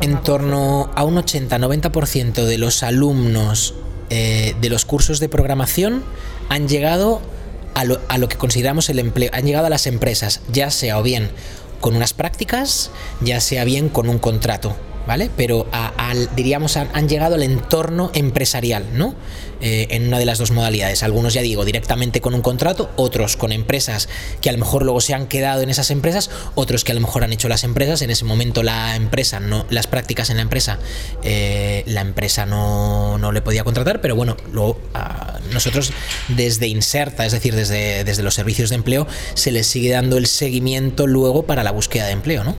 en torno a un 80-90% de los alumnos de los cursos de programación han llegado a lo que consideramos el empleo, han llegado a las empresas, ya sea o bien con unas prácticas, ya sea bien con un contrato, ¿vale? Pero diríamos han llegado al entorno empresarial, ¿no? En una de las dos modalidades. Algunos, ya digo, directamente con un contrato, otros con empresas que a lo mejor luego se han quedado en esas empresas, otros que a lo mejor han hecho las empresas, en ese momento la empresa, no, las prácticas en la empresa no le podía contratar, pero bueno, luego nosotros desde Inserta, es decir, desde los servicios de empleo, se les sigue dando el seguimiento luego para la búsqueda de empleo, ¿no?